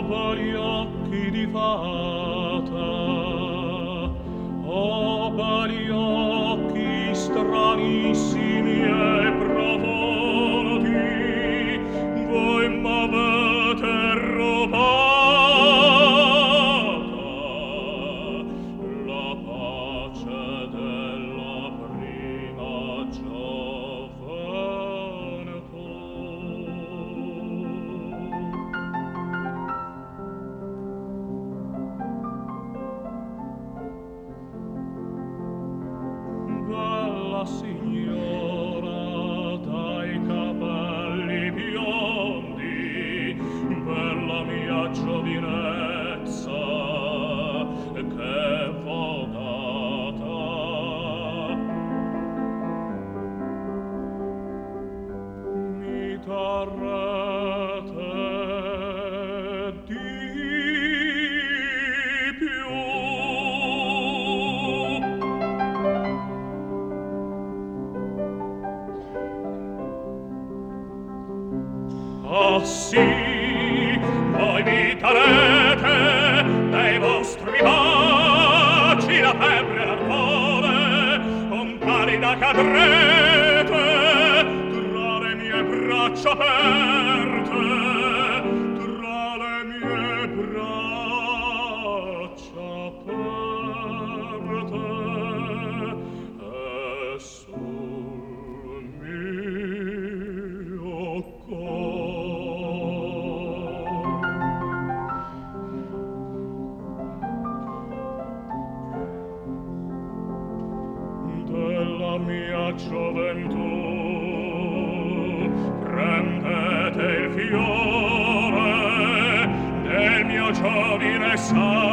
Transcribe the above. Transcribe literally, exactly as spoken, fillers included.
quali occhi di fata, oh quali occhi stranissimi e profondi, voi m'avete rubata la pace della prima gioventù. Bella signora dai capelli biondi, bella mia giovinezza che v'ho data, mi tarrete di più. Ah sì, voi mi tarete dei vostri baci la febbre e l'ardore, con palida cadrete tra le mie braccia aperte, tra le mie braccia aperte, e sul mio della mia gioventù prendete il fiore del mio giovine sangue.